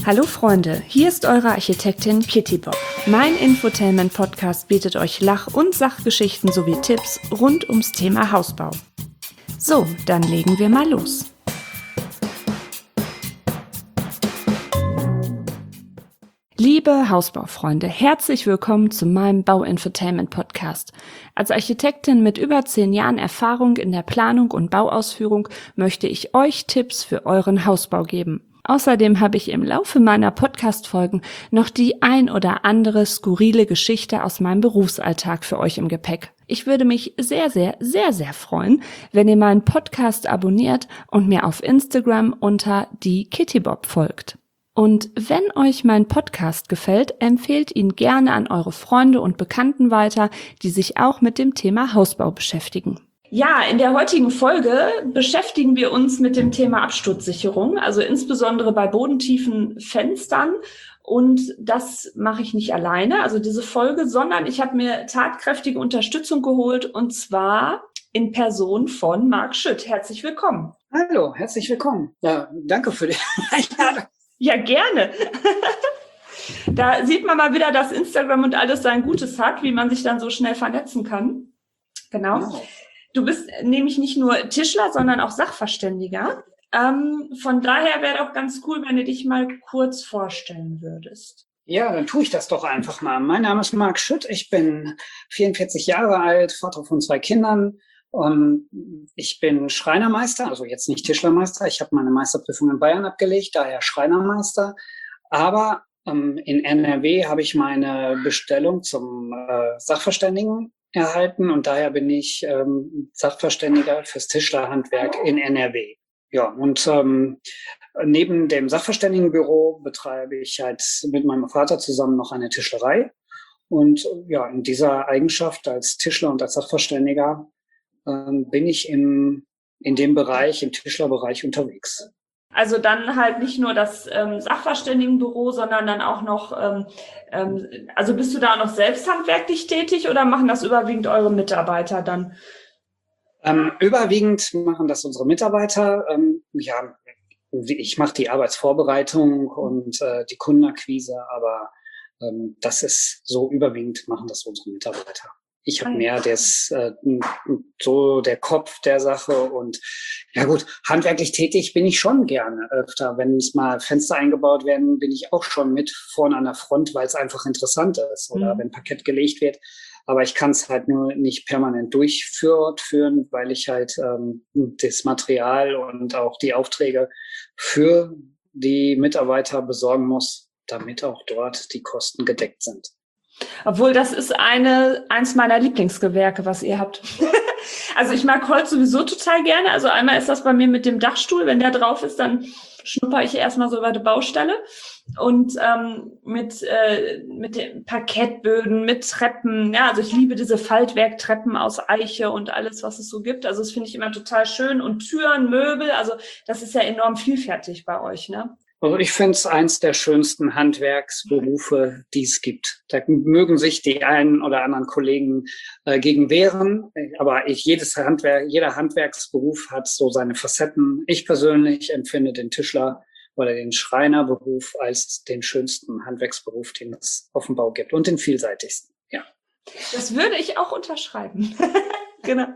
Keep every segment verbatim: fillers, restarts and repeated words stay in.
Hallo Freunde, hier ist eure Architektin Kitty Bob. Mein Infotainment-Podcast bietet euch Lach- und Sachgeschichten sowie Tipps rund ums Thema Hausbau. So, dann legen wir mal los. Liebe Hausbaufreunde, herzlich willkommen zu meinem Bau-Infotainment-Podcast. Als Architektin mit über zehn Jahren Erfahrung in der Planung und Bauausführung möchte ich euch Tipps für euren Hausbau geben. Außerdem habe ich im Laufe meiner Podcast-Folgen noch die ein oder andere skurrile Geschichte aus meinem Berufsalltag für euch im Gepäck. Ich würde mich sehr, sehr, sehr, sehr freuen, wenn ihr meinen Podcast abonniert und mir auf Instagram unter die Kitty Bob folgt. Und wenn euch mein Podcast gefällt, empfehlt ihn gerne an eure Freunde und Bekannten weiter, die sich auch mit dem Thema Hausbau beschäftigen. Ja, in der heutigen Folge beschäftigen wir uns mit dem Thema Absturzsicherung, also insbesondere bei bodentiefen Fenstern. Und das mache ich nicht alleine, also diese Folge, sondern ich habe mir tatkräftige Unterstützung geholt, und zwar in Person von Marc Schütt. Herzlich willkommen. Hallo, herzlich willkommen. Ja, danke für die Einladung. Ja, gerne. Da sieht man mal wieder, dass Instagram und alles sein Gutes hat, wie man sich dann so schnell vernetzen kann. Genau. Wow. Du bist nämlich nicht nur Tischler, sondern auch Sachverständiger. Ähm, von daher wäre doch ganz cool, wenn du dich mal kurz vorstellen würdest. Ja, dann tue ich das doch einfach mal. Mein Name ist Marc Schütt. Ich bin vierundvierzig Jahre alt, Vater von zwei Kindern. Und ich bin Schreinermeister, also jetzt nicht Tischlermeister. Ich habe meine Meisterprüfung in Bayern abgelegt, daher Schreinermeister. Aber ähm, in N R W habe ich meine Bestellung zum äh, Sachverständigen erhalten, und daher bin ich ähm, Sachverständiger fürs Tischlerhandwerk in N R W. Ja, und ähm, neben dem Sachverständigenbüro betreibe ich halt mit meinem Vater zusammen noch eine Tischlerei. Und ja, in dieser Eigenschaft als Tischler und als Sachverständiger ähm, bin ich im, in dem Bereich, im Tischlerbereich unterwegs. Also dann halt nicht nur das ähm, Sachverständigenbüro, sondern dann auch noch, ähm, ähm, also bist du da noch selbst handwerklich tätig oder machen das überwiegend eure Mitarbeiter dann? Ähm, überwiegend machen das unsere Mitarbeiter. Ähm, ja, ich mache die Arbeitsvorbereitung und äh, die Kundenakquise, aber ähm, das ist so überwiegend machen das unsere Mitarbeiter. Ich habe mehr des, äh, so der Kopf der Sache, und ja gut, handwerklich tätig bin ich schon gerne öfter. Wenn es mal Fenster eingebaut werden, bin ich auch schon mit vorne an der Front, weil es einfach interessant ist, oder mhm. wenn Parkett gelegt wird. Aber ich kann es halt nur nicht permanent durchführen, weil ich halt ähm, das Material und auch die Aufträge für die Mitarbeiter besorgen muss, damit auch dort die Kosten gedeckt sind. Obwohl, das ist eine, eins meiner Lieblingsgewerke, was ihr habt. Also ich mag Holz sowieso total gerne. Also einmal ist das bei mir mit dem Dachstuhl. Wenn der drauf ist, dann schnupper ich erstmal so über die Baustelle. Und ähm, mit äh, mit den Parkettböden, mit Treppen. Ja, also ich liebe diese Faltwerktreppen aus Eiche und alles, was es so gibt. Also das finde ich immer total schön. Und Türen, Möbel, also das ist ja enorm vielfältig bei euch, ne? Also ich finde es eins der schönsten Handwerksberufe, die es gibt. Da mögen sich die einen oder anderen Kollegen äh, gegen wehren, aber ich, jedes Handwerk, jeder Handwerksberuf hat so seine Facetten. Ich persönlich empfinde den Tischler oder den Schreinerberuf als den schönsten Handwerksberuf, den es auf dem Bau gibt, und den vielseitigsten. Ja. Das würde ich auch unterschreiben. Genau.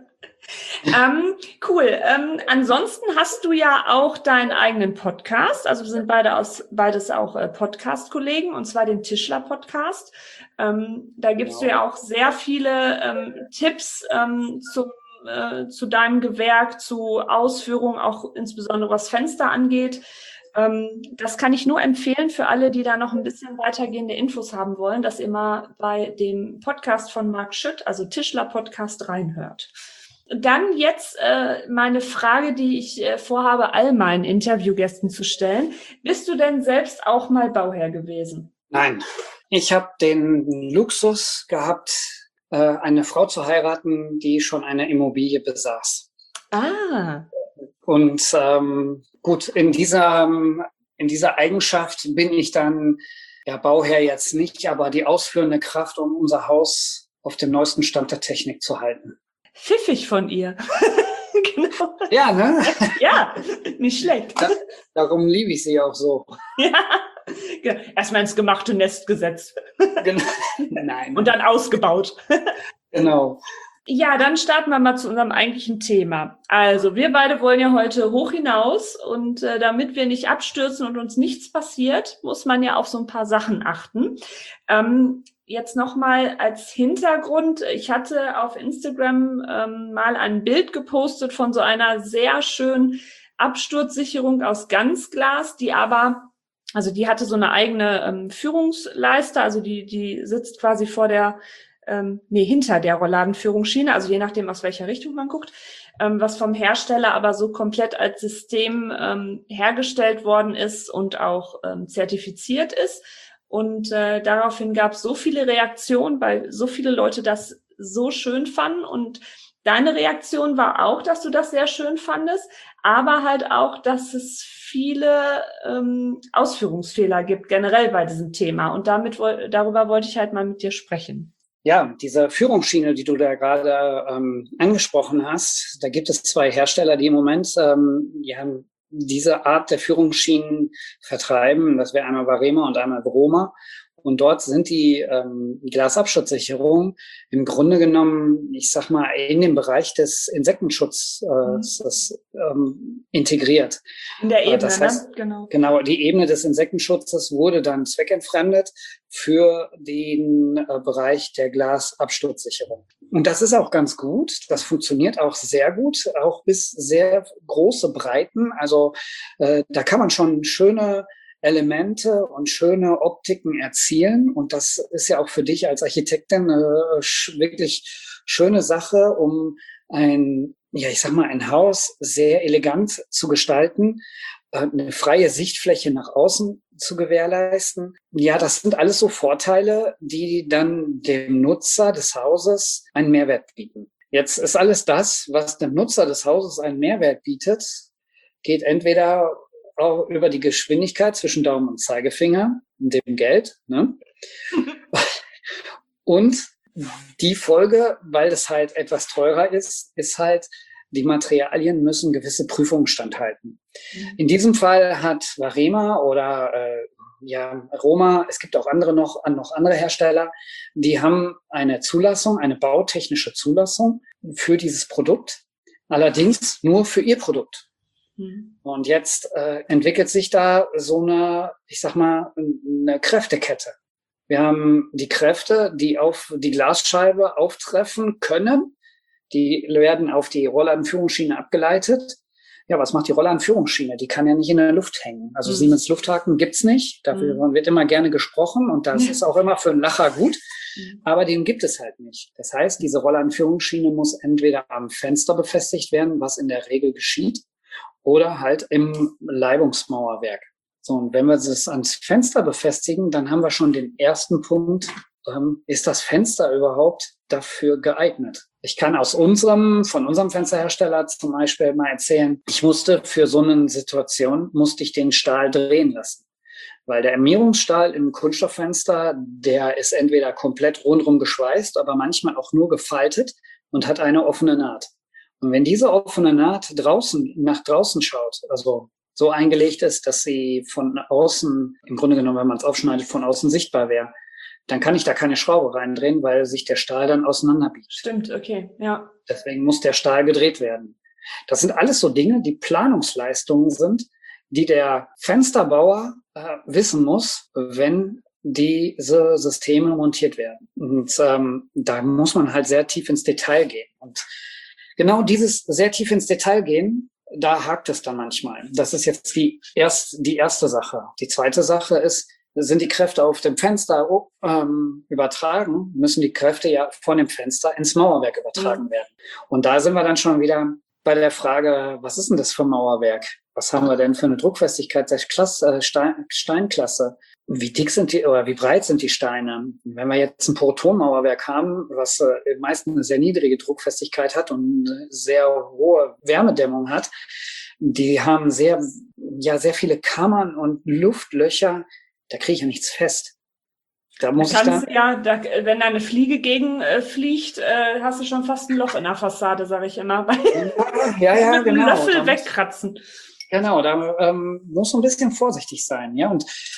ähm, cool. Ähm, ansonsten hast du ja auch deinen eigenen Podcast. Also wir sind beide aus, beides auch äh, Podcast-Kollegen, und zwar den Tischler-Podcast. Ähm, da gibst genau. du ja auch sehr viele ähm, Tipps ähm, zum, äh, zu deinem Gewerk, zu Ausführungen, auch insbesondere was Fenster angeht. Ähm, das kann ich nur empfehlen für alle, die da noch ein bisschen weitergehende Infos haben wollen, dass ihr mal bei dem Podcast von Marc Schütt, also Tischler-Podcast, reinhört. Dann jetzt äh, meine Frage, die ich äh, vorhabe, all meinen Interviewgästen zu stellen. Bist du denn selbst auch mal Bauherr gewesen? Nein, ich habe den Luxus gehabt, äh, eine Frau zu heiraten, die schon eine Immobilie besaß. Ah. Und ähm, gut, in dieser, in dieser Eigenschaft bin ich dann, ja, Bauherr jetzt nicht, aber die ausführende Kraft, um unser Haus auf dem neuesten Stand der Technik zu halten. Pfiffig von ihr. Genau. Ja, ne? Ja, nicht schlecht. Da, darum liebe ich sie auch so. Ja, Erstmal ins gemachte Nest gesetzt. Genau. Nein. Und dann ausgebaut. Genau. Ja, dann starten wir mal zu unserem eigentlichen Thema. Also, wir beide wollen ja heute hoch hinaus und äh, damit wir nicht abstürzen und uns nichts passiert, muss man ja auf so ein paar Sachen achten. Ähm, jetzt nochmal als Hintergrund. Ich hatte auf Instagram ähm, mal ein Bild gepostet von so einer sehr schönen Absturzsicherung aus Ganzglas, die aber, also die hatte so eine eigene ähm, Führungsleiste, also die, die sitzt quasi vor der Ähm, nee, hinter der Rollladenführungsschiene, also je nachdem, aus welcher Richtung man guckt, ähm, was vom Hersteller aber so komplett als System ähm, hergestellt worden ist und auch ähm, zertifiziert ist. Und äh, daraufhin gab es so viele Reaktionen, weil so viele Leute das so schön fanden. Und deine Reaktion war auch, dass du das sehr schön fandest, aber halt auch, dass es viele ähm, Ausführungsfehler gibt, generell bei diesem Thema. Und damit darüber wollte ich halt mal mit dir sprechen. Ja, diese Führungsschiene, die du da gerade ähm, angesprochen hast, da gibt es zwei Hersteller, die im Moment ähm, ja, diese Art der Führungsschienen vertreiben. Das wäre einmal Varema und einmal Broma. Und dort sind die ähm, Glasabschutzsicherungen im Grunde genommen, ich sag mal, in den Bereich des Insektenschutzes äh, ähm, integriert. In der Ebene, das heißt, ne? Genau. Genau, die Ebene des Insektenschutzes wurde dann zweckentfremdet für den äh, Bereich der Glasabsturzsicherung. Und das ist auch ganz gut. Das funktioniert auch sehr gut, auch bis sehr große Breiten. Also äh, da kann man schon schöne Elemente und schöne Optiken erzielen. Und das ist ja auch für dich als Architektin eine wirklich schöne Sache, um ein, ja, ich sag mal, ein Haus sehr elegant zu gestalten, eine freie Sichtfläche nach außen zu gewährleisten. Ja, das sind alles so Vorteile, die dann dem Nutzer des Hauses einen Mehrwert bieten. Jetzt ist alles das, was dem Nutzer des Hauses einen Mehrwert bietet, geht entweder auch über die Geschwindigkeit zwischen Daumen und Zeigefinger und dem Geld, ne? Und die Folge, weil es halt etwas teurer ist, ist halt, die Materialien müssen gewisse Prüfungen standhalten. In diesem Fall hat Varema oder äh, ja Roma, es gibt auch andere noch, noch andere Hersteller, die haben eine Zulassung, eine bautechnische Zulassung für dieses Produkt, allerdings nur für ihr Produkt. Und jetzt äh, entwickelt sich da so eine, ich sag mal, eine Kräftekette. Wir haben die Kräfte, die auf die Glasscheibe auftreffen können. Die werden auf die Rollladenführungsschiene abgeleitet. Ja, was macht die Rollladenführungsschiene? Die kann ja nicht in der Luft hängen. Also mhm. Siemens Lufthaken gibt's nicht. Dafür mhm. wird immer gerne gesprochen und das ist auch immer für einen Lacher gut. Mhm. Aber den gibt es halt nicht. Das heißt, diese Rollladenführungsschiene muss entweder am Fenster befestigt werden, was in der Regel geschieht, oder halt im Leibungsmauerwerk. So, und wenn wir das ans Fenster befestigen, dann haben wir schon den ersten Punkt. Ähm, ist das Fenster überhaupt dafür geeignet? Ich kann aus unserem, von unserem Fensterhersteller zum Beispiel mal erzählen, ich musste für so eine Situation, musste ich den Stahl drehen lassen. Weil der Armierungsstahl im Kunststofffenster, der ist entweder komplett rundrum geschweißt, aber manchmal auch nur gefaltet und hat eine offene Naht. Und wenn diese offene Naht draußen, nach draußen schaut, also so eingelegt ist, dass sie von außen, im Grunde genommen, wenn man es aufschneidet, von außen sichtbar wäre, dann kann ich da keine Schraube reindrehen, weil sich der Stahl dann auseinanderbiegt. Stimmt, okay, ja. Deswegen muss der Stahl gedreht werden. Das sind alles so Dinge, die Planungsleistungen sind, die der Fensterbauer äh, wissen muss, wenn diese Systeme montiert werden. Und ähm, da muss man halt sehr tief ins Detail gehen. Und genau dieses sehr tief ins Detail gehen, da hakt es dann manchmal. Das ist jetzt die, erst, die erste Sache. Die zweite Sache ist, sind die Kräfte auf dem Fenster ähm, übertragen, müssen die Kräfte ja von dem Fenster ins Mauerwerk übertragen mhm. werden. Und da sind wir dann schon wieder bei der Frage, was ist denn das für ein Mauerwerk? Was haben wir denn für eine Druckfestigkeit der Klasse, äh, Stein, Steinklasse? Wie dick sind die oder wie breit sind die Steine? Wenn wir jetzt ein Protonmauerwerk haben, was äh, meistens eine sehr niedrige Druckfestigkeit hat und eine sehr hohe Wärmedämmung hat, die haben sehr, ja, sehr viele Kammern und Luftlöcher. Da kriege ich ja nichts fest. Da muss da ich dann, ja, da, wenn da eine Fliege gegen äh, fliegt, äh, hast du schon fast ein Loch in der Fassade, sage ich immer. Ja, ja, mit genau. Einem Löffel da wegkratzen. Muss, genau, da ähm, muss man ein bisschen vorsichtig sein, ja. Und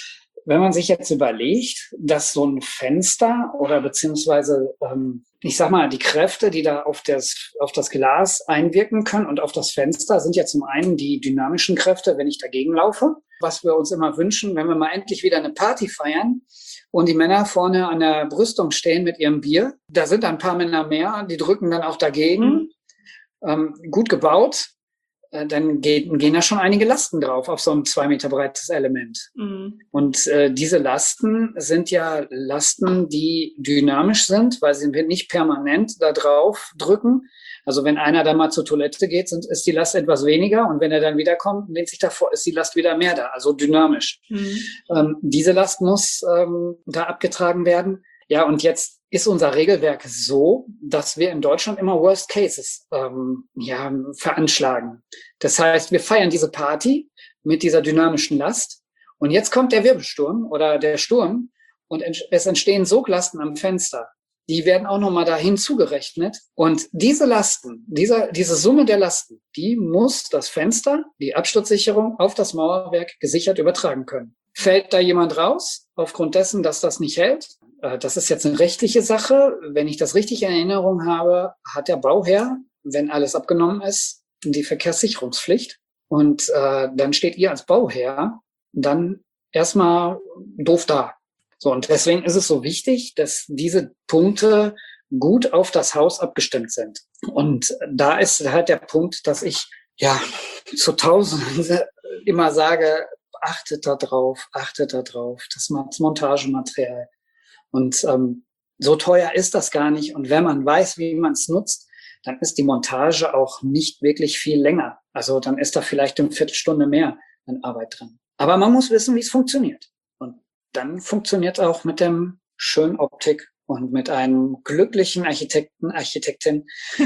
wenn man sich jetzt überlegt, dass so ein Fenster oder beziehungsweise, ähm, ich sag mal, die Kräfte, die da auf das, auf das Glas einwirken können und auf das Fenster, sind ja zum einen die dynamischen Kräfte, wenn ich dagegen laufe, was wir uns immer wünschen, wenn wir mal endlich wieder eine Party feiern und die Männer vorne an der Brüstung stehen mit ihrem Bier. Da sind ein paar Männer mehr, die drücken dann auch dagegen. Mhm. Ähm, gut gebaut. Dann gehen, gehen da schon einige Lasten drauf auf so ein zwei Meter breites Element. Mhm. Und äh, diese Lasten sind ja Lasten, die dynamisch sind, weil sie nicht permanent da drauf drücken. Also wenn einer da mal zur Toilette geht, sind, ist die Last etwas weniger und wenn er dann wiederkommt, lehnt sich davor, ist die Last wieder mehr da, also dynamisch. Mhm. Ähm, diese Last muss ähm, da abgetragen werden. Ja, und jetzt ist unser Regelwerk so, dass wir in Deutschland immer Worst Cases ähm, ja, veranschlagen. Das heißt, wir feiern diese Party mit dieser dynamischen Last und jetzt kommt der Wirbelsturm oder der Sturm und ent- es entstehen Soglasten am Fenster. Die werden auch nochmal dahin zugerechnet und diese Lasten, diese, diese Summe der Lasten, die muss das Fenster, die Absturzsicherung auf das Mauerwerk gesichert übertragen können. Fällt da jemand raus aufgrund dessen, dass das nicht hält? Das ist jetzt eine rechtliche Sache. Wenn ich das richtig in Erinnerung habe, hat der Bauherr, wenn alles abgenommen ist, die Verkehrssicherungspflicht. Und äh, dann steht ihr als Bauherr dann erstmal doof da. So, und deswegen ist es so wichtig, dass diese Punkte gut auf das Haus abgestimmt sind. Und da ist halt der Punkt, dass ich ja zu Tausenden immer sage, achtet da drauf, achtet da drauf, das Montagematerial. Und ähm, so teuer ist das gar nicht. Und wenn man weiß, wie man es nutzt, dann ist die Montage auch nicht wirklich viel länger. Also dann ist da vielleicht eine Viertelstunde mehr an Arbeit drin. Aber man muss wissen, wie es funktioniert. Und dann funktioniert auch mit dem schönen Optik und mit einem glücklichen Architekten, Architektin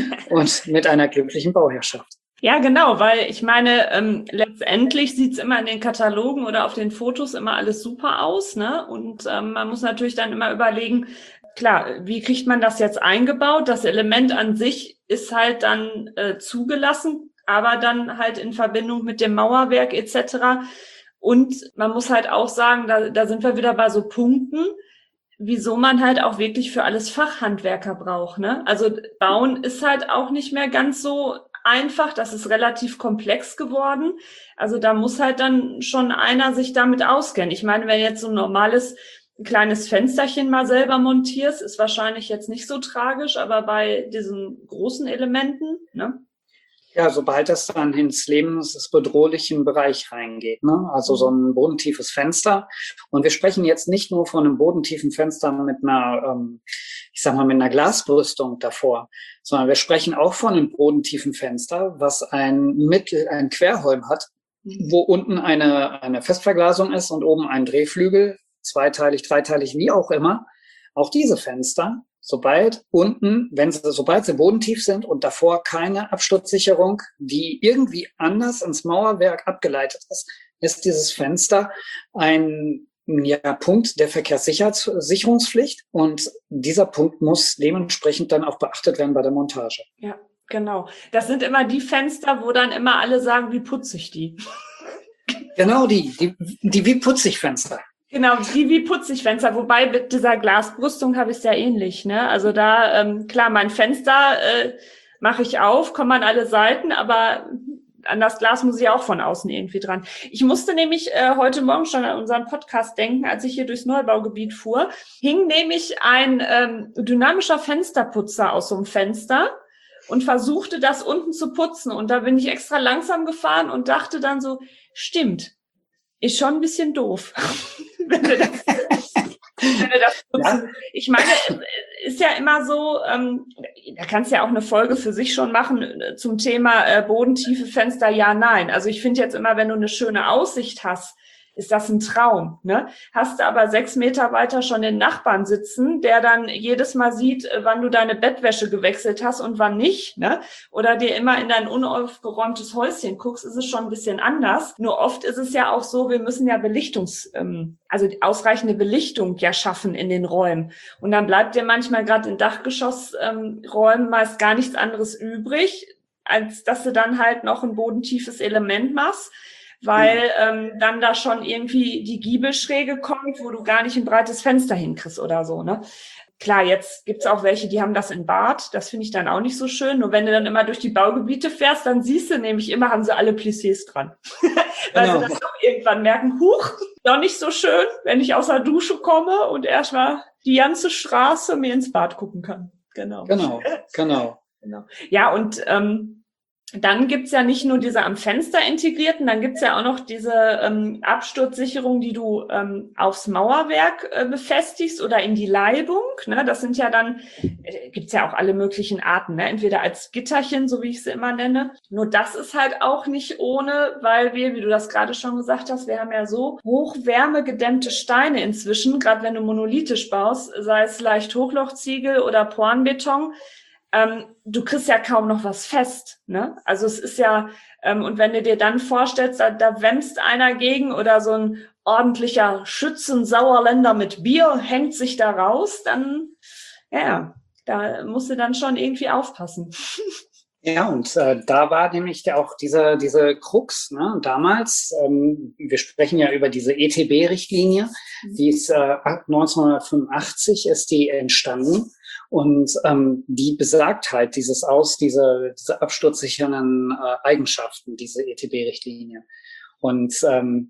und mit einer glücklichen Bauherrschaft. Ja, genau, weil ich meine, ähm, letztendlich sieht's immer in den Katalogen oder auf den Fotos immer alles super aus, ne? Und ähm, man muss natürlich dann immer überlegen, klar, wie kriegt man das jetzt eingebaut? Das Element an sich ist halt dann äh, zugelassen, aber dann halt in Verbindung mit dem Mauerwerk et cetera. Und man muss halt auch sagen, da, da sind wir wieder bei so Punkten, wieso man halt auch wirklich für alles Fachhandwerker braucht, ne? Also Bauen ist halt auch nicht mehr ganz so einfach, das ist relativ komplex geworden. Also da muss halt dann schon einer sich damit auskennen. Ich meine, wenn jetzt so ein normales kleines Fensterchen mal selber montierst, ist wahrscheinlich jetzt nicht so tragisch, aber bei diesen großen Elementen, ne? Ja, sobald das dann ins lebensbedrohlichen Bereich reingeht, ne? Also so ein bodentiefes Fenster. Und wir sprechen jetzt nicht nur von einem bodentiefen Fenster mit einer, ähm, ich sag mal, mit einer Glasbrüstung davor, sondern wir sprechen auch von einem bodentiefen Fenster, was ein Mittel, ein Querholm hat, wo unten eine, eine Festverglasung ist und oben ein Drehflügel, zweiteilig, dreiteilig, wie auch immer. Auch diese Fenster, sobald unten, wenn sie, sobald sie bodentief sind und davor keine Absturzsicherung, die irgendwie anders ins Mauerwerk abgeleitet ist, ist dieses Fenster ein ja, Punkt der Verkehrssicherungspflicht und dieser Punkt muss dementsprechend dann auch beachtet werden bei der Montage. Ja, genau. Das sind immer die Fenster, wo dann immer alle sagen, wie putzig die. Genau die, die, die wie putzig Fenster. Genau, die wie putzig Fenster, wobei mit dieser Glasbrüstung habe ich es ja ähnlich, ne? Also da, ähm, klar, mein Fenster äh, mache ich auf, komme an alle Seiten, aber an das Glas muss ich auch von außen irgendwie dran. Ich musste nämlich äh, heute Morgen schon an unseren Podcast denken, als ich hier durchs Neubaugebiet fuhr, hing nämlich ein ähm, dynamischer Fensterputzer aus so einem Fenster und versuchte das unten zu putzen. Und da bin ich extra langsam gefahren und dachte dann so, stimmt, ist schon ein bisschen doof. wenn wir das, wenn wir das putzen. Ja. Ich meine, ist ja immer so, ähm, da kannst du ja auch eine Folge für sich schon machen zum Thema äh, bodentiefe Fenster, ja, nein. Also ich finde jetzt immer, wenn du eine schöne Aussicht hast, ist das ein Traum, ne? Hast du aber sechs Meter weiter schon den Nachbarn sitzen, der dann jedes Mal sieht, wann du deine Bettwäsche gewechselt hast und wann nicht, ne? Oder dir immer in dein unaufgeräumtes Häuschen guckst, ist es schon ein bisschen anders. Nur oft ist es ja auch so, wir müssen ja Belichtungs, ähm, also ausreichende Belichtung ja schaffen in den Räumen. Und dann bleibt dir manchmal gerade in Dachgeschossräumen ähm, meist gar nichts anderes übrig, als dass du dann halt noch ein bodentiefes Element machst. weil ähm, dann da schon irgendwie die Giebelschräge kommt, wo du gar nicht ein breites Fenster hinkriegst oder so, ne? Klar, jetzt gibt's auch welche, die haben das in Bad. Das finde ich dann auch nicht so schön. Nur wenn du dann immer durch die Baugebiete fährst, dann siehst du nämlich immer, haben sie alle Plissés dran. Weil Genau. sie das doch irgendwann merken, huch, doch nicht so schön, wenn ich aus der Dusche komme und erstmal die ganze Straße mir ins Bad gucken kann. Genau. Genau, genau. Genau. Ja, und ähm, dann gibt's ja nicht nur diese am Fenster integrierten, dann gibt's ja auch noch diese ähm, Absturzsicherung, die du ähm, aufs Mauerwerk äh, befestigst oder in die Leibung. Ne? Das sind ja dann, äh, gibt's ja auch alle möglichen Arten, ne? Entweder als Gitterchen, so wie ich sie immer nenne. Nur das ist halt auch nicht ohne, weil wir, wie du das gerade schon gesagt hast, wir haben ja so hochwärmegedämmte Steine inzwischen, gerade wenn du monolithisch baust, sei es leicht Hochlochziegel oder Porenbeton. Ähm, du kriegst ja kaum noch was fest, ne? Also es ist ja, ähm, und wenn du dir dann vorstellst, da, da wämst einer gegen oder so ein ordentlicher Schützen-Sauerländer mit Bier hängt sich da raus, dann, ja, da musst du dann schon irgendwie aufpassen. Ja, und äh, da war nämlich auch diese, diese Krux, ne? Damals, ähm, wir sprechen ja über diese E T B-Richtlinie, die ist äh, neunzehnhundertfünfundachtzig ist die entstanden. Und ähm, die besagt halt dieses aus, diese, diese absturzsichernden äh, Eigenschaften, diese E T B-Richtlinie. Und ähm,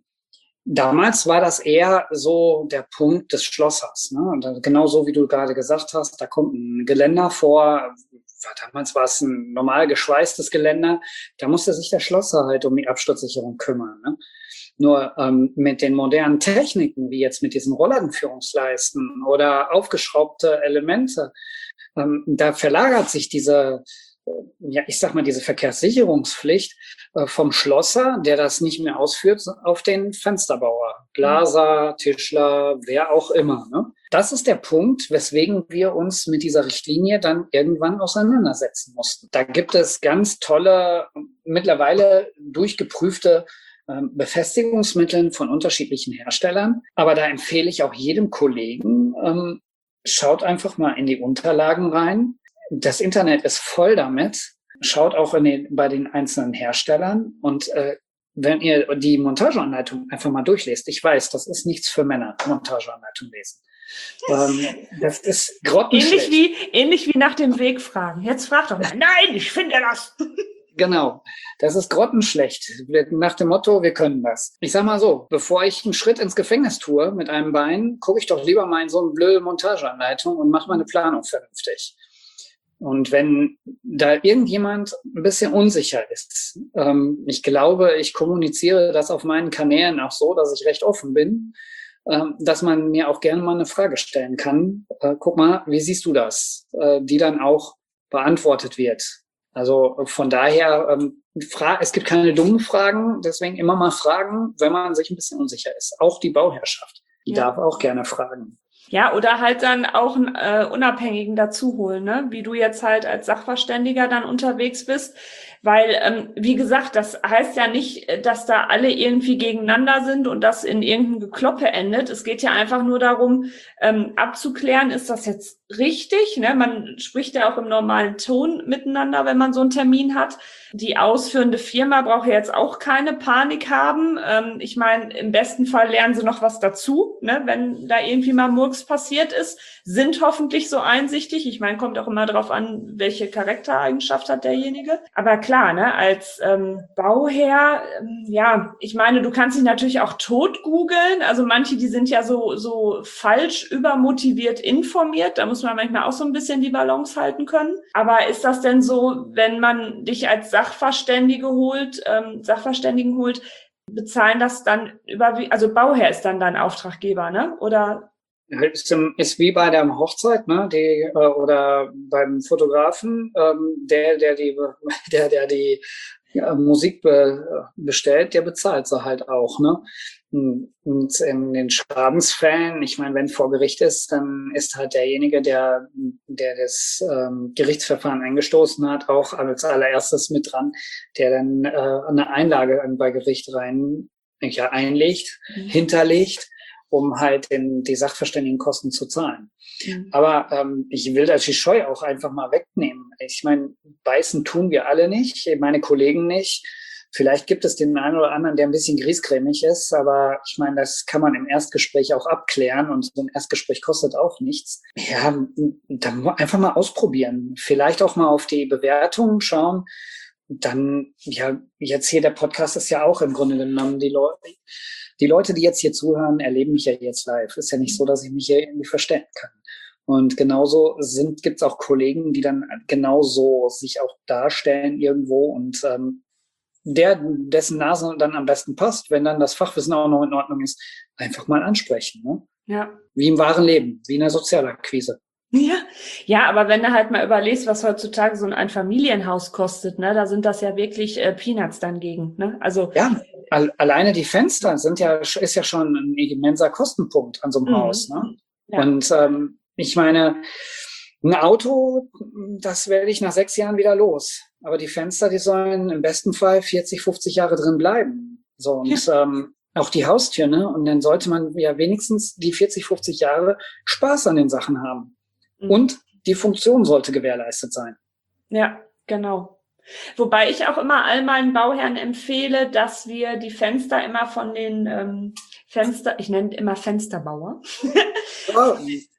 damals war das eher so der Punkt des Schlossers. Ne? Und genau so, wie du gerade gesagt hast, da kommt ein Geländer vor. Damals war es ein normal geschweißtes Geländer. Da musste sich der Schlosser halt um die Absturzsicherung kümmern. Ne? Nur ähm, mit den modernen Techniken, wie jetzt mit diesen Rollladenführungsleisten oder aufgeschraubte Elemente, ähm, da verlagert sich diese, äh, ja, ich sag mal, diese Verkehrssicherungspflicht äh, vom Schlosser, der das nicht mehr ausführt, auf den Fensterbauer, Glaser, Tischler, wer auch immer. Ne? Das ist der Punkt, weswegen wir uns mit dieser Richtlinie dann irgendwann auseinandersetzen mussten. Da gibt es ganz tolle, mittlerweile durchgeprüfte Befestigungsmitteln von unterschiedlichen Herstellern. Aber da empfehle ich auch jedem Kollegen, ähm, schaut einfach mal in die Unterlagen rein. Das Internet ist voll damit. Schaut auch in den, bei den einzelnen Herstellern. Und äh, wenn ihr die Montageanleitung einfach mal durchlest, ich weiß, das ist nichts für Männer, Montageanleitung lesen. Ähm, das ist grottenschlecht. Ähnlich wie, ähnlich wie nach dem Weg fragen. Jetzt frag doch mal. Nein, ich finde das. Genau, das ist grottenschlecht. Nach dem Motto, wir können das. Ich sag mal so, bevor ich einen Schritt ins Gefängnis tue mit einem Bein, gucke ich doch lieber mal in so eine blöde Montageanleitung und mache meine Planung vernünftig. Und wenn da irgendjemand ein bisschen unsicher ist, ähm, ich glaube, ich kommuniziere das auf meinen Kanälen auch so, dass ich recht offen bin, ähm, dass man mir auch gerne mal eine Frage stellen kann. Äh, guck mal, wie siehst du das? Äh, die dann auch beantwortet wird. Also von daher, ähm, fra- es gibt keine dummen Fragen, deswegen immer mal fragen, wenn man sich ein bisschen unsicher ist. Auch die Bauherrschaft, die Ja. darf auch gerne fragen. Ja, oder halt dann auch einen äh, Unabhängigen dazu holen, ne? Wie du jetzt halt als Sachverständiger dann unterwegs bist. Weil, ähm, wie gesagt, das heißt ja nicht, dass da alle irgendwie gegeneinander sind und das in irgendeinem Gekloppe endet. Es geht ja einfach nur darum, ähm, abzuklären, ist das jetzt richtig? Ne? Man spricht ja auch im normalen Ton miteinander, wenn man so einen Termin hat. Die ausführende Firma braucht ja jetzt auch keine Panik haben. Ähm, ich meine, im besten Fall lernen sie noch was dazu, ne? Wenn da irgendwie mal Murks passiert ist, sind hoffentlich so einsichtig. Ich meine, kommt auch immer darauf an, welche Charaktereigenschaft hat derjenige. Aber klar, ne, als ähm, Bauherr, ähm, ja, ich meine, du kannst dich natürlich auch tot googeln. Also manche, die sind ja so so falsch übermotiviert informiert. Da muss man manchmal auch so ein bisschen die Balance halten können. Aber ist das denn so, wenn man dich als Sachverständige holt, ähm, Sachverständigen holt, bezahlen das dann über, also Bauherr ist dann dein Auftraggeber, ne? Oder? Ist, ist wie bei der Hochzeit, ne, die äh, oder beim Fotografen, ähm, der, der die, der, der die ja, Musik be, bestellt, der bezahlt sie halt auch, ne? Und in den Schadensfällen, ich meine, wenn vor Gericht ist, dann ist halt derjenige, der, der das ähm, Gerichtsverfahren eingestoßen hat, auch als allererstes mit dran, der dann äh, eine Einlage bei Gericht rein ja, einlegt, mhm. hinterlegt, um halt den, die Sachverständigenkosten zu zahlen. Mhm. Aber ähm, ich will das die Scheu auch einfach mal wegnehmen. Ich meine, beißen tun wir alle nicht, meine Kollegen nicht. Vielleicht gibt es den einen oder anderen, der ein bisschen griesgrämig ist, aber ich meine, das kann man im Erstgespräch auch abklären und so ein Erstgespräch kostet auch nichts. Ja, dann einfach mal ausprobieren. Vielleicht auch mal auf die Bewertungen schauen. Dann, ja, jetzt hier der Podcast ist ja auch im Grunde genommen die Leute, die Leute, die jetzt hier zuhören, erleben mich ja jetzt live. Ist ja nicht so, dass ich mich hier irgendwie verstellen kann. Und genauso sind, gibt's auch Kollegen, die dann genauso sich auch darstellen irgendwo und ähm, der, dessen Nase dann am besten passt, wenn dann das Fachwissen auch noch in Ordnung ist, einfach mal ansprechen. Ne? Ja. Wie im wahren Leben, wie in der Sozialakquise. Ja, ja, aber wenn du halt mal überlegst, was heutzutage so ein Einfamilienhaus kostet, ne, da sind das ja wirklich äh, Peanuts dann gegen, ne? Also ja, al- alleine die Fenster sind ja ist ja schon ein immenser Kostenpunkt an so einem mhm. Haus, ne? Ja. Und ähm, ich meine, ein Auto, das werde ich nach sechs Jahren wieder los. Aber die Fenster, die sollen im besten Fall vierzig, fünfzig Jahre drin bleiben. So und ja. ähm, auch die Haustür, ne? Und dann sollte man ja wenigstens die vierzig, fünfzig Jahre Spaß an den Sachen haben. Und die Funktion sollte gewährleistet sein. Ja, genau. Wobei ich auch immer all meinen Bauherren empfehle, dass wir die Fenster immer von den ähm, Fenster, ich nenne immer Fensterbauer, oh.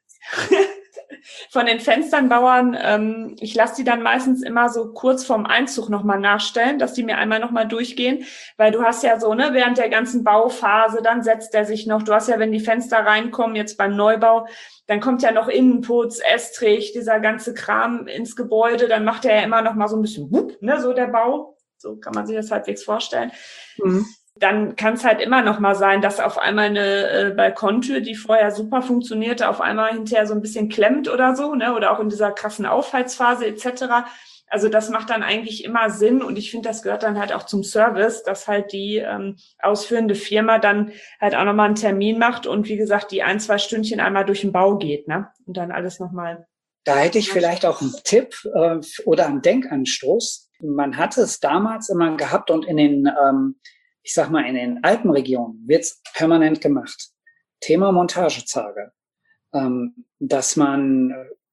von den Fensternbauern, ähm, ich lasse die dann meistens immer so kurz vorm Einzug nochmal nachstellen, dass die mir einmal nochmal durchgehen, weil du hast ja so, ne, während der ganzen Bauphase, dann setzt der sich noch, du hast ja, wenn die Fenster reinkommen, jetzt beim Neubau, dann kommt ja noch Innenputz, Estrich, dieser ganze Kram ins Gebäude, dann macht er ja immer noch mal so ein bisschen wupp, ne, so der Bau, so kann man sich das halbwegs vorstellen. Mhm. Dann kann es halt immer noch mal sein, dass auf einmal eine äh, Balkontür, die vorher super funktionierte, auf einmal hinterher so ein bisschen klemmt oder so, ne, oder auch in dieser krassen Aufheizphase et cetera. Also das macht dann eigentlich immer Sinn und ich finde, das gehört dann halt auch zum Service, dass halt die ähm, ausführende Firma dann halt auch nochmal einen Termin macht und wie gesagt, die ein, zwei Stündchen einmal durch den Bau geht, ne? Und dann alles nochmal. Da hätte ich vielleicht auch einen Tipp äh, oder einen Denkanstoß. Man hatte es damals immer gehabt und in den, ähm, ich sag mal, in den Alpenregionen wird's permanent gemacht. Thema Montagezage. Ähm, dass man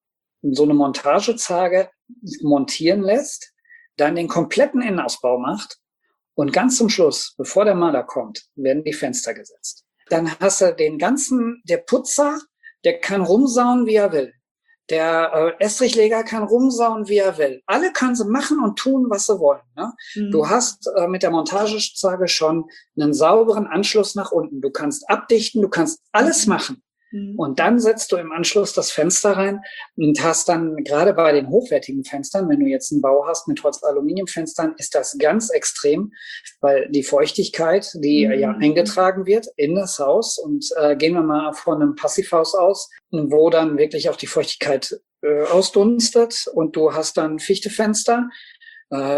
so eine Montagezage montieren lässt, dann den kompletten Innenausbau macht und ganz zum Schluss, bevor der Maler kommt, werden die Fenster gesetzt. Dann hast du den ganzen, der Putzer, der kann rumsauen, wie er will. Der äh, Estrichleger kann rumsauen, wie er will. Alle können sie machen und tun, was sie wollen. Ne? Mhm. Du hast äh, mit der Montagezage schon einen sauberen Anschluss nach unten. Du kannst abdichten, du kannst alles machen. Und dann setzt du im Anschluss das Fenster rein und hast dann gerade bei den hochwertigen Fenstern, wenn du jetzt einen Bau hast mit Holz-Aluminium-Fenstern, ist das ganz extrem, weil die Feuchtigkeit, die mhm. ja eingetragen wird in das Haus und äh, gehen wir mal von einem Passivhaus aus, wo dann wirklich auch die Feuchtigkeit äh, ausdunstet und du hast dann Fichtefenster. Äh,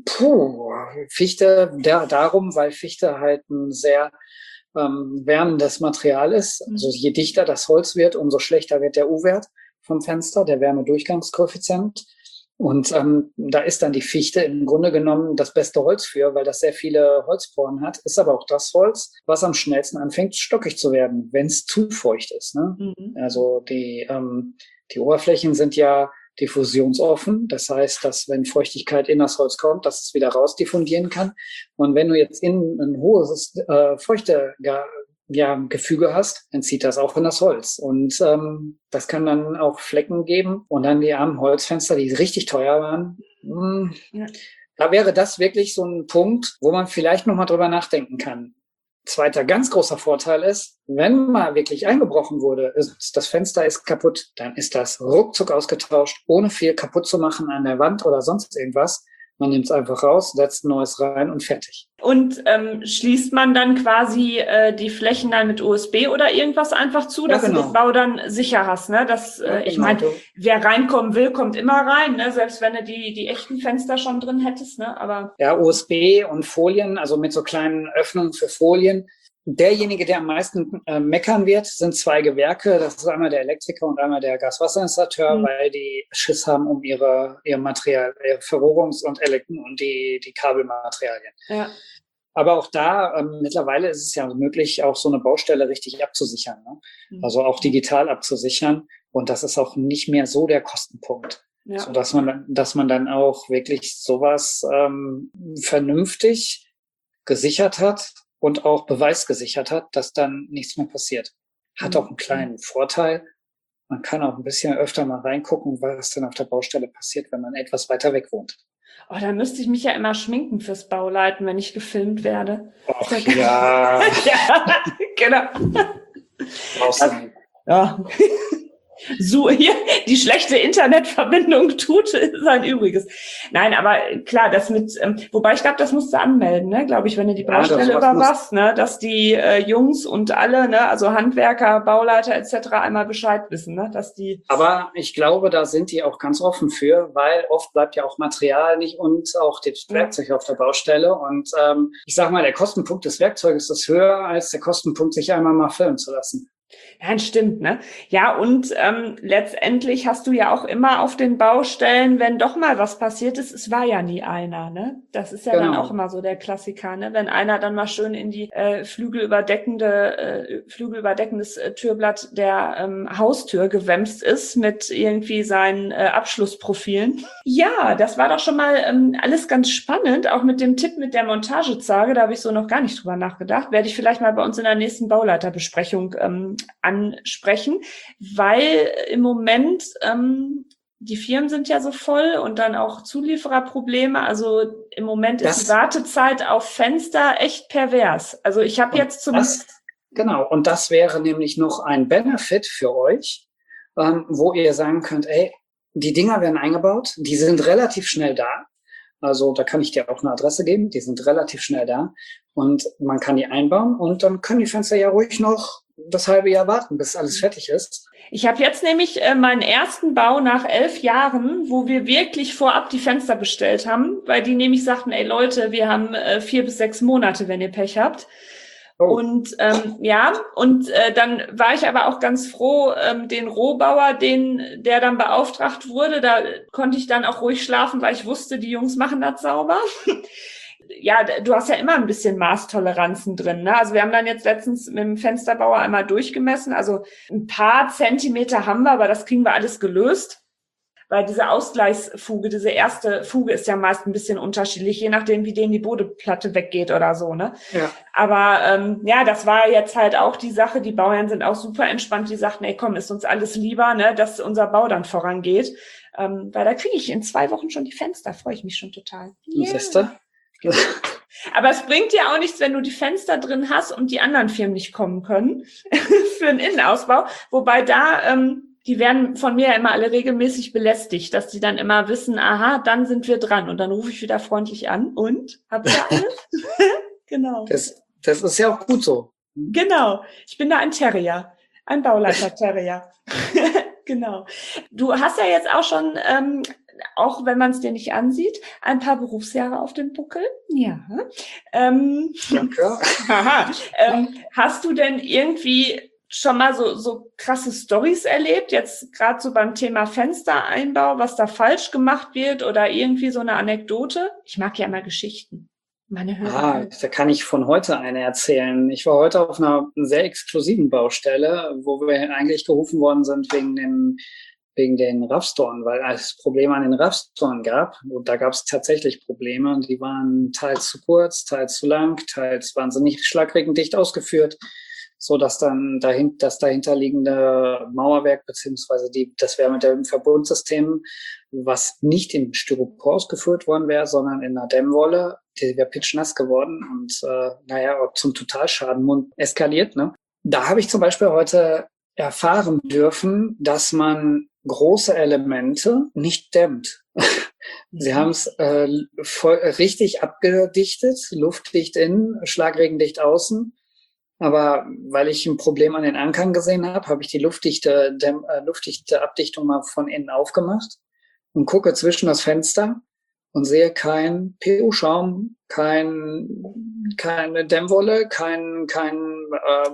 puh, Fichte da, darum, weil Fichte halt ein sehr Ähm, wärmendes Material ist. Also je dichter das Holz wird, umso schlechter wird der U-Wert vom Fenster, der Wärmedurchgangskoeffizient. Und ähm, da ist dann die Fichte im Grunde genommen das beste Holz für, weil das sehr viele Holzporen hat, ist aber auch das Holz, was am schnellsten anfängt, stockig zu werden, wenn es zu feucht ist. Ne? Mhm. Also die, ähm, die Oberflächen sind ja diffusionsoffen. Das heißt, dass wenn Feuchtigkeit in das Holz kommt, dass es wieder raus diffundieren kann. Und wenn du jetzt innen ein hohes äh, feuchte ja, Gefüge hast, dann zieht das auch in das Holz. Und ähm, das kann dann auch Flecken geben. Und dann die armen Holzfenster, die richtig teuer waren. Mh, ja. Da wäre das wirklich so ein Punkt, wo man vielleicht nochmal drüber nachdenken kann. Zweiter ganz großer Vorteil ist, wenn mal wirklich eingebrochen wurde, ist, das Fenster ist kaputt, dann ist das ruckzuck ausgetauscht, ohne viel kaputt zu machen an der Wand oder sonst irgendwas. Man nimmt es einfach raus, setzt ein neues rein und fertig. Und ähm, schließt man dann quasi äh, die Flächen dann mit U S B oder irgendwas einfach zu, dass ja, genau. du den Bau dann sicher hast, ne? Das, äh, ja, genau. Ich meine, wer reinkommen will, kommt immer rein, ne? Selbst wenn du die die echten Fenster schon drin hättest, ne? Aber ja, U S B und Folien, also mit so kleinen Öffnungen für Folien. Derjenige, der am meisten äh, meckern wird, sind zwei Gewerke. Das ist einmal der Elektriker und einmal der Gaswasserinstallateur, mhm. weil die Schiss haben um ihre, ihr Material, ihre Verrohrungs- und Elektren und die, die Kabelmaterialien. Ja. Aber auch da, ähm, mittlerweile ist es ja möglich, auch so eine Baustelle richtig abzusichern. Ne? Mhm. Also auch digital abzusichern. Und das ist auch nicht mehr so der Kostenpunkt. Ja. So dass man, dass man dann auch wirklich sowas ähm, vernünftig gesichert hat und auch beweisgesichert hat, dass dann nichts mehr passiert. Hat auch einen kleinen Vorteil. Man kann auch ein bisschen öfter mal reingucken, was denn auf der Baustelle passiert, wenn man etwas weiter weg wohnt. Oh, da müsste ich mich ja immer schminken fürs Bauleiten, wenn ich gefilmt werde. Ach ja. Ja, genau. Brauchst du nicht. Ja. So, hier, die schlechte Internetverbindung tut sein Übriges. Nein, aber klar, das mit, ähm, wobei ich glaube, das musst du anmelden, ne, glaube ich, wenn du die Baustelle ja, überwachst, ne, dass die äh, Jungs und alle, ne, also Handwerker, Bauleiter et cetera einmal Bescheid wissen, ne, dass die. Aber ich glaube, da sind die auch ganz offen für, weil oft bleibt ja auch Material nicht und auch das Werkzeug ja. auf der Baustelle. Und ähm, ich sag mal, der Kostenpunkt des Werkzeuges ist höher als der Kostenpunkt, sich einmal mal filmen zu lassen. Ja, stimmt, ne? Ja, und ähm, letztendlich hast du ja auch immer auf den Baustellen, wenn doch mal was passiert ist, es war ja nie einer, ne? Das ist ja genau. Dann auch immer so der Klassiker, ne? Wenn einer dann mal schön in die äh, flügelüberdeckende, äh, flügelüberdeckendes äh, Türblatt der ähm, Haustür gewämst ist mit irgendwie seinen äh, Abschlussprofilen. Ja, das war doch schon mal ähm, alles ganz spannend, auch mit dem Tipp mit der Montagezarge, da habe ich so noch gar nicht drüber nachgedacht. Werde ich vielleicht mal bei uns in der nächsten Bauleiterbesprechung ähm, ansprechen, weil im Moment ähm, die Firmen sind ja so voll und dann auch Zuliefererprobleme. Also im Moment das, ist die Wartezeit auf Fenster echt pervers. Also ich habe jetzt zum das, genau, und das wäre nämlich noch ein Benefit für euch, ähm, wo ihr sagen könnt, ey, die Dinger werden eingebaut, die sind relativ schnell da. Also da kann ich dir auch eine Adresse geben, die sind relativ schnell da und man kann die einbauen und dann können die Fenster ja ruhig noch das halbe Jahr warten, bis alles fertig ist. Ich habe jetzt nämlich äh, meinen ersten Bau nach elf Jahren, wo wir wirklich vorab die Fenster bestellt haben, weil die nämlich sagten, ey Leute, wir haben äh, vier bis sechs Monate, wenn ihr Pech habt. Oh. Und ähm, ja, und äh, dann war ich aber auch ganz froh, ähm, den Rohbauer, den der dann beauftragt wurde, da konnte ich dann auch ruhig schlafen, weil ich wusste, die Jungs machen das sauber. Ja, du hast ja immer ein bisschen Maßtoleranzen drin, ne? Also wir haben dann jetzt letztens mit dem Fensterbauer einmal durchgemessen. Also ein paar Zentimeter haben wir, aber das kriegen wir alles gelöst. Weil diese Ausgleichsfuge, diese erste Fuge ist ja meist ein bisschen unterschiedlich, je nachdem, wie denen die Bodenplatte weggeht oder so, ne? Ja. Aber ähm, ja, das war jetzt halt auch die Sache. Die Bauherren sind auch super entspannt. Die sagten, ey komm, ist uns alles lieber, ne, dass unser Bau dann vorangeht. Ähm, weil da kriege ich in zwei Wochen schon die Fenster. Freue ich mich schon total. Yeah. Siehst du? Aber es bringt dir auch nichts, wenn du die Fenster drin hast und die anderen Firmen nicht kommen können für einen Innenausbau. Wobei da, ähm, die werden von mir ja immer alle regelmäßig belästigt, dass die dann immer wissen, aha, dann sind wir dran. Und dann rufe ich wieder freundlich an und habt ihr alles? Genau. Das, das ist ja auch gut so. Genau. Ich bin da ein Terrier, ein Bauleiter-Terrier. Genau. Du hast ja jetzt auch schon, ähm, auch wenn man es dir nicht ansieht, ein paar Berufsjahre auf dem Buckel. Ja. Ähm, Danke. Aha. Ähm, hast du denn irgendwie schon mal so, so krasse Storys erlebt? Jetzt gerade so beim Thema Fenstereinbau, was da falsch gemacht wird oder irgendwie so eine Anekdote? Ich mag ja immer Geschichten. Meine Hörer. Ah, da kann ich von heute eine erzählen. Ich war heute auf einer sehr exklusiven Baustelle, wo wir eigentlich gerufen worden sind wegen dem wegen den Raffstoren, weil es Probleme an den Raffstoren gab. Und da gab es tatsächlich Probleme. Die waren teils zu kurz, teils zu lang, teils waren sie nicht schlagregendicht ausgeführt, so dass dann dahin, das dahinterliegende Mauerwerk beziehungsweise die, das Wärmedämmverbundsystem, was nicht in Styropor ausgeführt worden wäre, sondern in einer Dämmwolle, die wäre pitschnass geworden und äh, naja, zum Totalschaden eskaliert. Ne? Da habe ich zum Beispiel heute erfahren dürfen, dass man große Elemente nicht dämmt. Sie haben es äh, voll, richtig abgedichtet, luftdicht innen, schlagregendicht außen. Aber weil ich ein Problem an den Ankern gesehen habe, habe ich die luftdichte, Dämm, äh, luftdichte Abdichtung mal von innen aufgemacht und gucke zwischen das Fenster und sehe kein P U-Schaum, kein, keine Dämmwolle, kein, kein äh,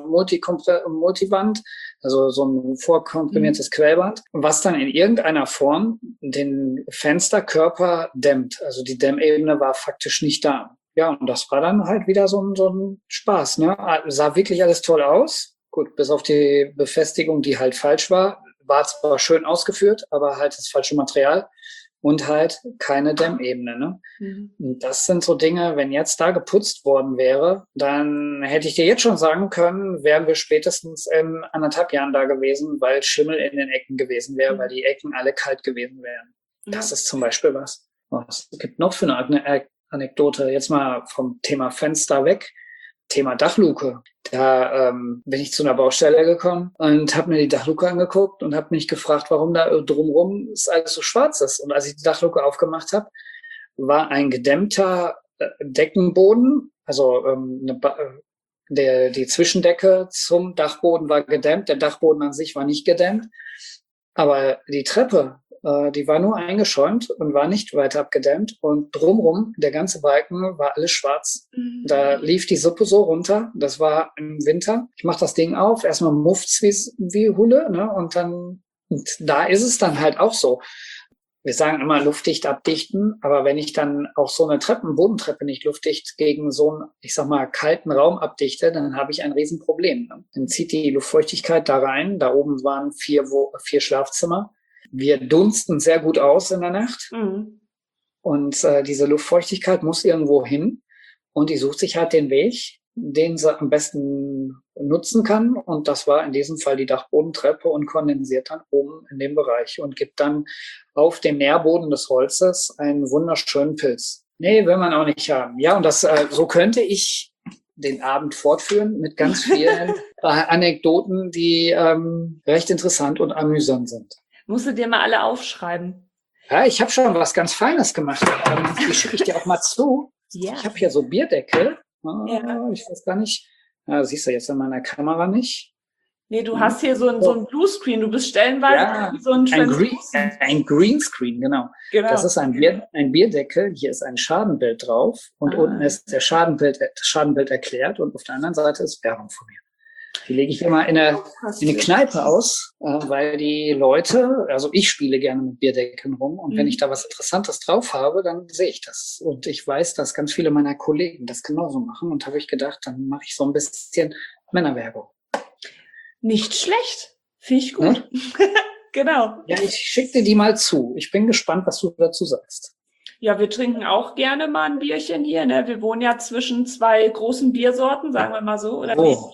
Multiwand, also so ein vorkomprimiertes Quellband, was dann in irgendeiner Form den Fensterkörper dämmt. Also die Dämmebene war faktisch nicht da. Ja, und das war dann halt wieder so ein, so ein Spaß, ne? Sah wirklich alles toll aus. Gut, bis auf die Befestigung, die halt falsch war. war zwar schön ausgeführt, aber halt das falsche Material und halt keine Dämmebene. Ne? Mhm. Und das sind so Dinge, wenn jetzt da geputzt worden wäre, dann hätte ich dir jetzt schon sagen können, wären wir spätestens in anderthalb Jahren da gewesen, weil Schimmel in den Ecken gewesen wäre, mhm. weil die Ecken alle kalt gewesen wären. Mhm. Das ist zum Beispiel was. Was gibt noch für eine Anekdote? Jetzt mal vom Thema Fenster weg. Thema Dachluke. Da ähm, bin ich zu einer Baustelle gekommen und habe mir die Dachluke angeguckt und habe mich gefragt, warum da drumherum es alles so schwarz ist. Und als ich die Dachluke aufgemacht habe, war ein gedämmter äh, Deckenboden, also ähm, eine ba- der, die Zwischendecke zum Dachboden war gedämmt. Der Dachboden an sich war nicht gedämmt, aber die Treppe, die war nur eingeschäumt und war nicht weiter abgedämmt. Und drumrum, der ganze Balken war alles schwarz. Mhm. Da lief die Suppe so runter. Das war im Winter. Ich mache das Ding auf, erstmal mufft's wie, wie Hulle, ne? Und dann, und da ist es dann halt auch so. Wir sagen immer luftdicht abdichten, aber wenn ich dann auch so eine Treppen, Bodentreppe nicht luftdicht gegen so einen, ich sag mal, kalten Raum abdichte, dann habe ich ein Riesenproblem. Ne? Dann zieht die Luftfeuchtigkeit da rein. Da oben waren vier, vier Schlafzimmer. Wir dunsten sehr gut aus in der Nacht. Mhm. Und äh, diese Luftfeuchtigkeit muss irgendwo hin. Und die sucht sich halt den Weg, den sie am besten nutzen kann. Und das war in diesem Fall die Dachbodentreppe und kondensiert dann oben in dem Bereich und gibt dann auf den Nährboden des Holzes einen wunderschönen Pilz. Nee, will man auch nicht haben. Ja, und das äh, so könnte ich den Abend fortführen mit ganz vielen äh, Anekdoten, die ähm, recht interessant und amüsant sind. Musst du dir mal alle aufschreiben. Ja, ich habe schon was ganz Feines gemacht. Die schicke ich dir auch mal zu. Ja. Ich habe hier so Bierdeckel. Oh, ja. Ich weiß gar nicht. Ja, siehst du jetzt in meiner Kamera nicht. Nee, du hast hier so ein, so ein Bluescreen. Du bist stellenweise ja, so ein ein, Green, ein Greenscreen, genau. genau. Das ist ein, Bier, ein Bierdeckel. Hier ist ein Schadenbild drauf. Und ah. unten ist der Schadenbild, das Schadenbild erklärt. Und auf der anderen Seite ist Werbung von mir. Die lege ich immer in eine, in eine Kneipe aus, äh, weil die Leute, also ich spiele gerne mit Bierdeckeln rum und mhm. wenn ich da was Interessantes drauf habe, dann sehe ich das. Und ich weiß, dass ganz viele meiner Kollegen das genauso machen und habe ich gedacht, dann mache ich so ein bisschen Männerwerbung. Nicht schlecht. Finde ich gut. Ne? Genau. Ja, ich schicke dir die mal zu. Ich bin gespannt, was du dazu sagst. Ja, wir trinken auch gerne mal ein Bierchen hier. Ne? Wir wohnen ja zwischen zwei großen Biersorten, sagen wir mal so. Oder oh.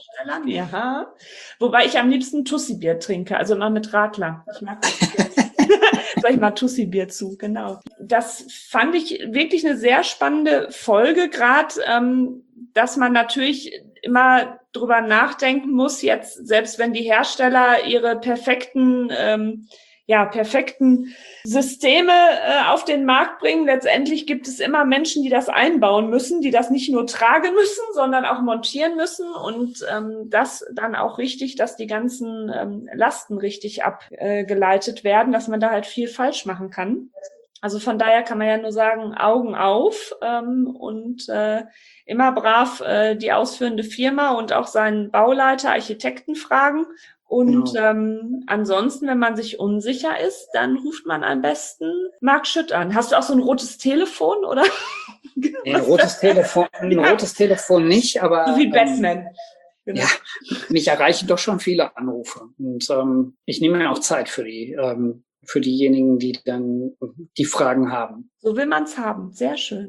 Ja. Wobei ich am liebsten Tussi-Bier trinke, also immer mit Radler. Ich mag das Bier. Sag ich mal Tussi-Bier zu, genau. Das fand ich wirklich eine sehr spannende Folge, gerade, ähm, dass man natürlich immer drüber nachdenken muss, jetzt selbst wenn die Hersteller ihre perfekten ähm, ja, perfekten Systeme äh, auf den Markt bringen. Letztendlich gibt es immer Menschen, die das einbauen müssen, die das nicht nur tragen müssen, sondern auch montieren müssen und ähm, das dann auch richtig, dass die ganzen ähm, Lasten richtig abgeleitet werden, dass man da halt viel falsch machen kann. Also von daher kann man ja nur sagen, Augen auf ähm, und äh, immer brav äh, die ausführende Firma und auch seinen Bauleiter, Architekten fragen. Und genau. ähm, ansonsten, wenn man sich unsicher ist, dann ruft man am besten Marc Schütt an. Hast du auch so ein rotes Telefon, oder? Nee, ein rotes Telefon, ein ja. rotes Telefon nicht, aber so wie Batman. Ähm, genau. Ja, mich erreichen doch schon viele Anrufe. Und ähm, ich nehme mir auch Zeit für die, ähm, für diejenigen, die dann die Fragen haben. So will man es haben. Sehr schön.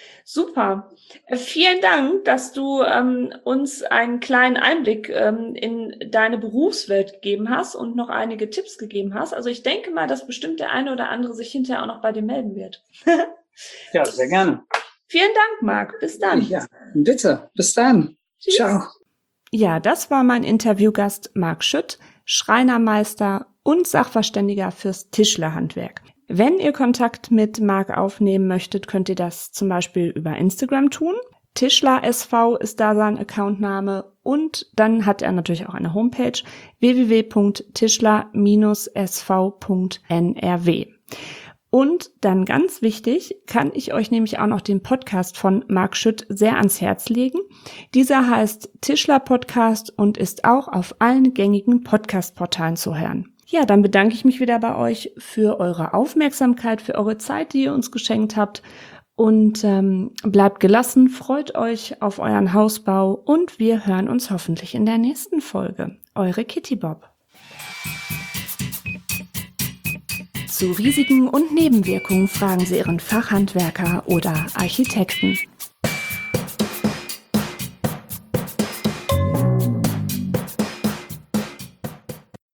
Super. Äh, vielen Dank, dass du ähm, uns einen kleinen Einblick ähm, in deine Berufswelt gegeben hast und noch einige Tipps gegeben hast. Also ich denke mal, dass bestimmt der eine oder andere sich hinterher auch noch bei dir melden wird. Ja, sehr gerne. Vielen Dank, Marc. Bis dann. Ja, bitte. Bis dann. Tschüss. Ciao. Ja, das war mein Interviewgast Marc Schütt, Schreinermeister und Sachverständiger fürs Tischlerhandwerk. Wenn ihr Kontakt mit Marc aufnehmen möchtet, könnt ihr das zum Beispiel über Instagram tun. Tischler S V ist da sein Accountname und dann hat er natürlich auch eine Homepage w w w punkt tischler S V punkt N R W. Und dann ganz wichtig, kann ich euch nämlich auch noch den Podcast von Marc Schütt sehr ans Herz legen. Dieser heißt Tischler Podcast und ist auch auf allen gängigen Podcast-Portalen zu hören. Ja, dann bedanke ich mich wieder bei euch für eure Aufmerksamkeit, für eure Zeit, die ihr uns geschenkt habt. Und ähm, bleibt gelassen, freut euch auf euren Hausbau und wir hören uns hoffentlich in der nächsten Folge. Eure Kitty Bob. Zu Risiken und Nebenwirkungen fragen Sie Ihren Fachhandwerker oder Architekten.